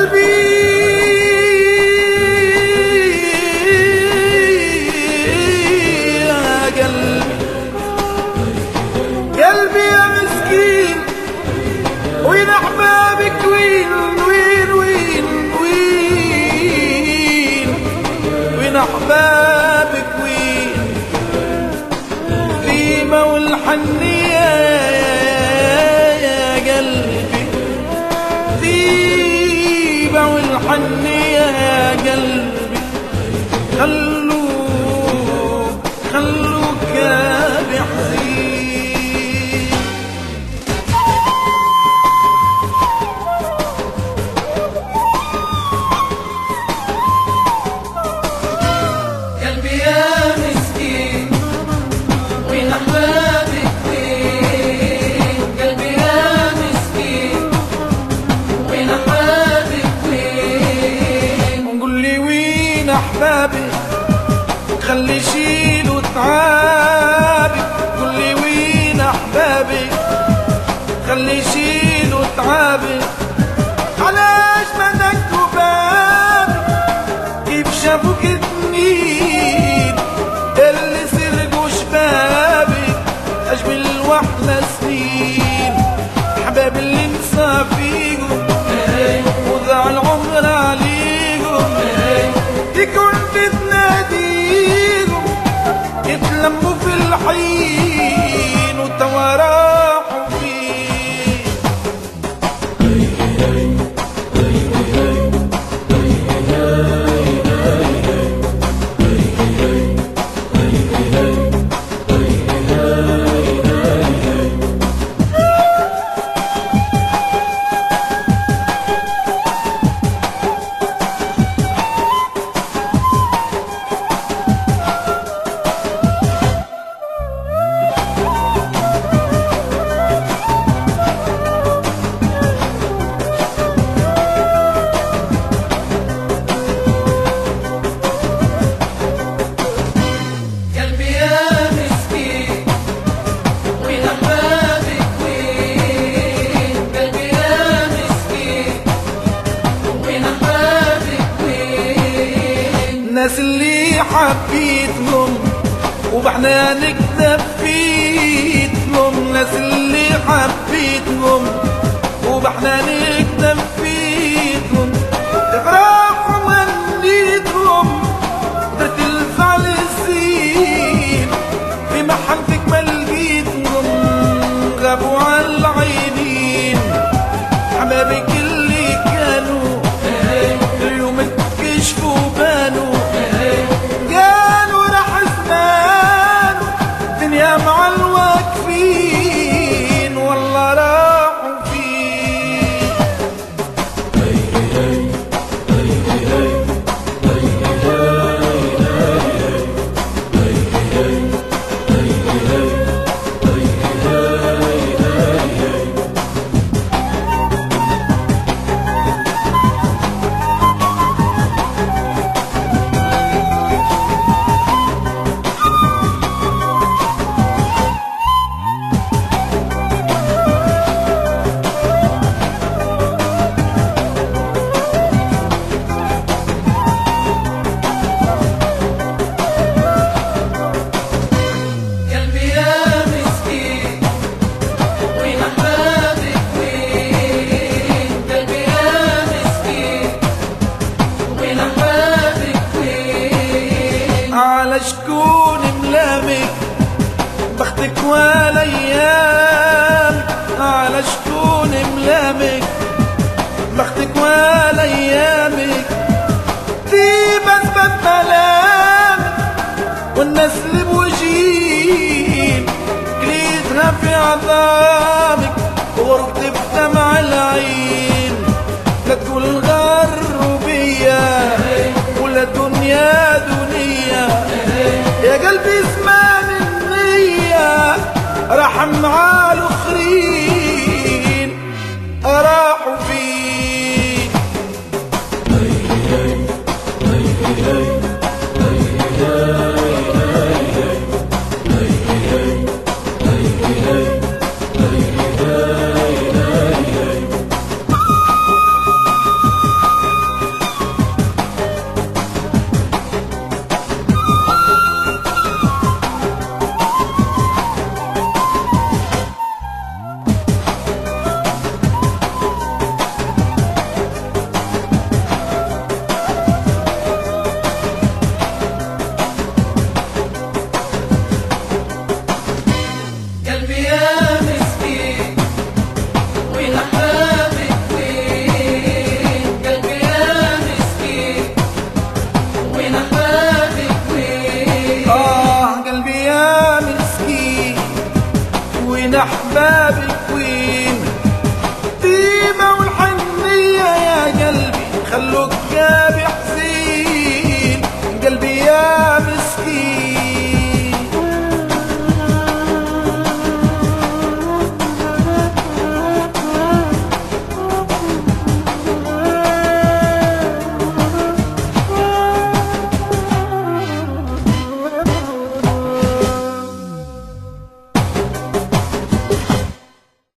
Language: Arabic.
قلبي يا قلبي يا مسكين، وين احبابك؟ وين احبابك؟ وين الغيمة والحنية يا قلبي؟ الغيمة والحنية يا قلبي، خلوك بحزين. قلبي يا مسكين، وين أحبابك؟ وين قلبي يا مسكين، وين أحبابك؟ وين قول لي وين أحبابك؟ خلي يشيلوا تعابك. قول لي وين أحبابك؟ خلي يشيلوا تعابك. علاش ما دقوا بابك؟ كيف شافوك تنين اللي سرقوا شبابك؟ أجمل وأحلى سنين أحباب اللي نسى فيكم وضاع العمر عليكم، يكون بتناديكم يتلموا في الحين وتوا راحوا فيه. الناس اللي حبيتهم وبحنانك دفيتهم، الناس اللي حبيتهم وبحنانك دفيتهم، افراحهم غنيتهم درت الفعل الزين في محبتك ما لقيتهم، غابوا على العينين حبابك اللي كانوا اليوم اكتشفوا بانوا، قالوا راح زمانوا الدنيا مع الواقفين والله راحوا فيه. على شكون ملامك بختك والايام؟ على شكون ملامك بختك والايامك؟ ديما سبب ملامك والناس اللي بوجين كليتها في عظامك وغرقت بدمع العين. لا تقول الغربية ولا دنيا دنيا، يا قلبي زمان النية راح معاك